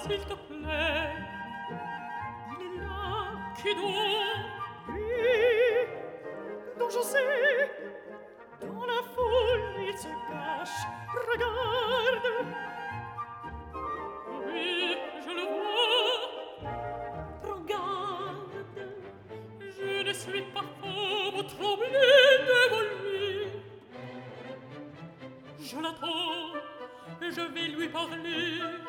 s'il te plaît. Il est là, qui donc? Lui, dont je sais, dans la foule il se cache. Regarde, Oui, je le vois. regarde. Je ne suis pas femme au trembler devant lui. Je l'attends et je vais lui parler.